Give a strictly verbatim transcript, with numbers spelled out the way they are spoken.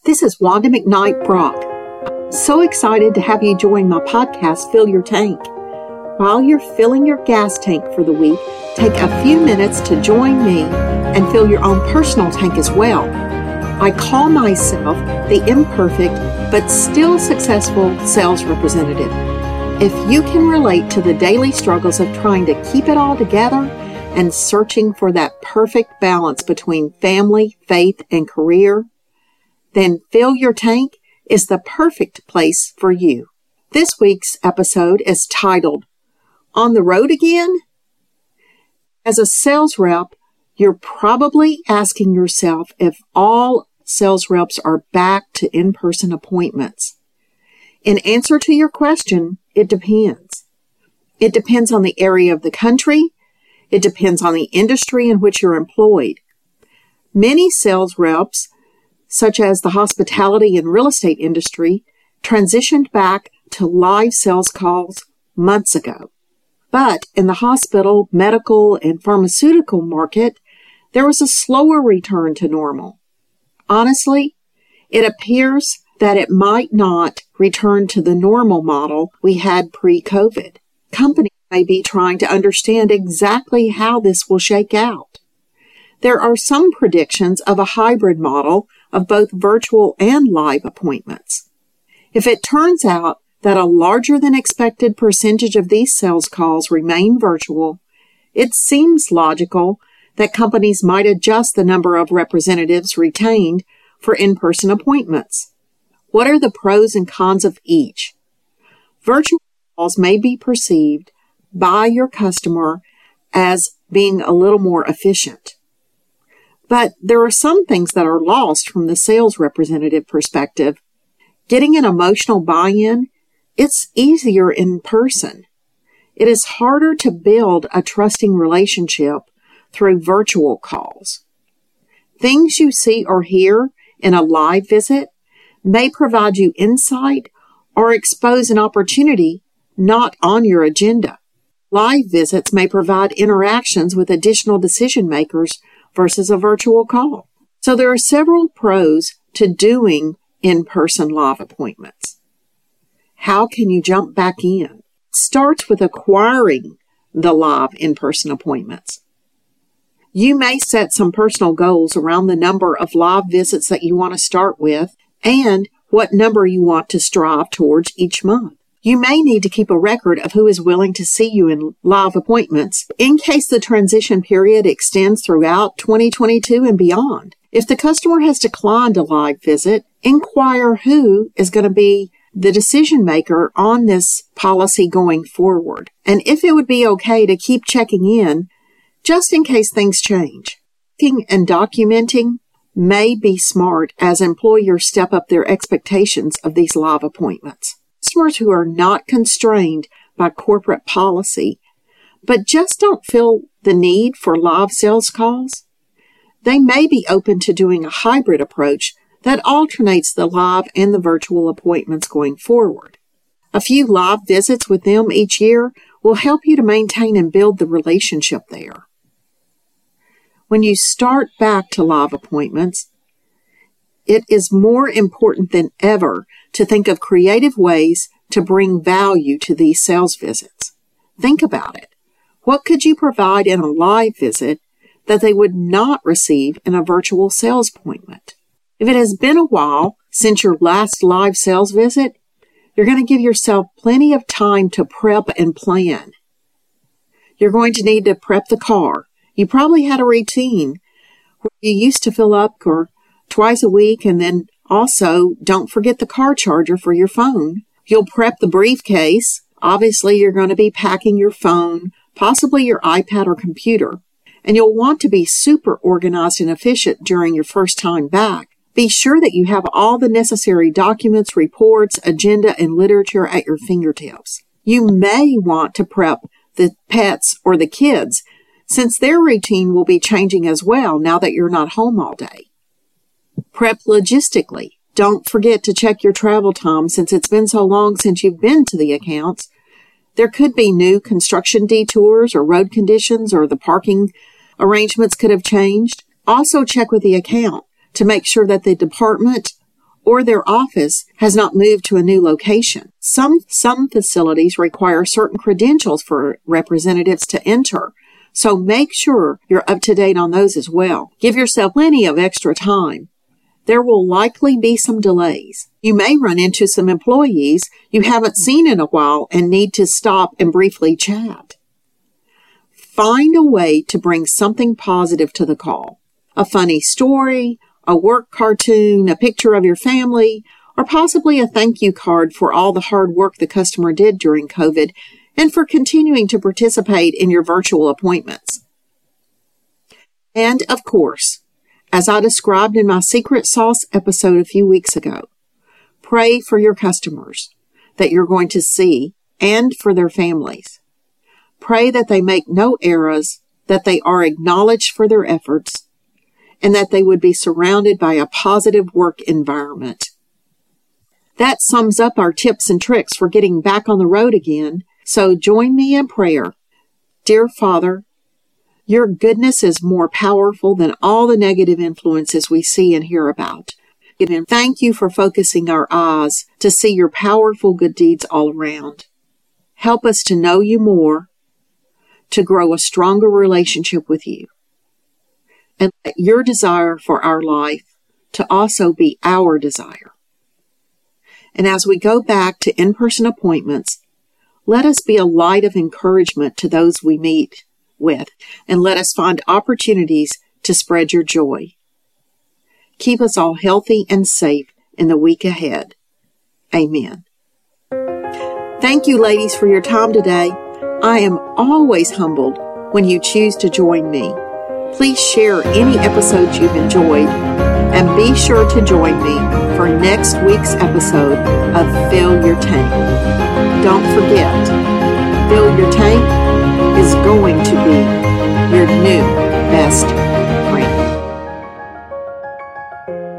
This is Wanda McKnight Brock. So excited to have you join my podcast, Fill Your Tank. While you're filling your gas tank for the week, take a few minutes to join me and fill your own personal tank as well. I call myself the imperfect but still successful sales representative. If you can relate to the daily struggles of trying to keep it all together and searching for that perfect balance between family, faith, and career, then Fill Your Tank is the perfect place for you. This week's episode is titled, On the Road Again? As a sales rep, you're probably asking yourself if all sales reps are back to in-person appointments. In answer to your question, it depends. It depends on the area of the country. It depends on the industry in which you're employed. Many sales reps, such as the hospitality and real estate industry, transitioned back to live sales calls months ago. But in the hospital, medical, and pharmaceutical market, there was a slower return to normal. Honestly, it appears that it might not return to the normal model we had pre-COVID. Companies may be trying to understand exactly how this will shake out. There are some predictions of a hybrid model of both virtual and live appointments. If it turns out that a larger than expected percentage of these sales calls remain virtual, it seems logical that companies might adjust the number of representatives retained for in-person appointments. What are the pros and cons of each? Virtual calls may be perceived by your customer as being a little more efficient. But there are some things that are lost from the sales representative perspective. Getting an emotional buy-in, it's easier in person. It is harder to build a trusting relationship through virtual calls. Things you see or hear in a live visit may provide you insight or expose an opportunity not on your agenda. Live visits may provide interactions with additional decision makers versus a virtual call. So there are several pros to doing in-person live appointments. How can you jump back in? It starts with acquiring the live in-person appointments. You may set some personal goals around the number of live visits that you want to start with and what number you want to strive towards each month. You may need to keep a record of who is willing to see you in live appointments in case the transition period extends throughout twenty twenty-two and beyond. If the customer has declined a live visit, inquire who is going to be the decision maker on this policy going forward, and if it would be okay to keep checking in just in case things change. Checking and documenting may be smart as employers step up their expectations of these live appointments. Customers who are not constrained by corporate policy, but just don't feel the need for live sales calls, they may be open to doing a hybrid approach that alternates the live and the virtual appointments going forward. A few live visits with them each year will help you to maintain and build the relationship there. When you start back to live appointments, it is more important than ever to think of creative ways to bring value to these sales visits. Think about it. What could you provide in a live visit that they would not receive in a virtual sales appointment? If it has been a while since your last live sales visit, you're going to give yourself plenty of time to prep and plan. You're going to need to prep the car. You probably had a routine where you used to fill up or twice a week, and then also don't forget the car charger for your phone. You'll prep the briefcase. Obviously, you're going to be packing your phone, possibly your iPad or computer, and you'll want to be super organized and efficient during your first time back. Be sure that you have all the necessary documents, reports, agenda, and literature at your fingertips. You may want to prep the pets or the kids, since their routine will be changing as well now that you're not home all day. Prep logistically. Don't forget to check your travel time since it's been so long since you've been to the accounts. There could be new construction detours or road conditions, or the parking arrangements could have changed. Also check with the account to make sure that the department or their office has not moved to a new location. Some, some facilities require certain credentials for representatives to enter, so make sure you're up to date on those as well. Give yourself plenty of extra time. There will likely be some delays. You may run into some employees you haven't seen in a while and need to stop and briefly chat. Find a way to bring something positive to the call. A funny story, a work cartoon, a picture of your family, or possibly a thank you card for all the hard work the customer did during COVID and for continuing to participate in your virtual appointments. And, of course, as I described in my Secret Sauce episode a few weeks ago, pray for your customers that you're going to see and for their families. Pray that they make no errors, that they are acknowledged for their efforts, and that they would be surrounded by a positive work environment. That sums up our tips and tricks for getting back on the road again, so join me in prayer. Dear Father, your goodness is more powerful than all the negative influences we see and hear about. And thank you for focusing our eyes to see your powerful good deeds all around. Help us to know you more, to grow a stronger relationship with you, and let your desire for our life to also be our desire. And as we go back to in-person appointments, let us be a light of encouragement to those we meet with, and let us find opportunities to spread your joy. Keep us all healthy and safe in the week ahead. Amen. Thank you, ladies, for your time today. I am always humbled when you choose to join me. Please share any episodes you've enjoyed, and be sure to join me for next week's episode of Fill Your Tank. Don't forget, Fill Your Tank is going to be your new best friend.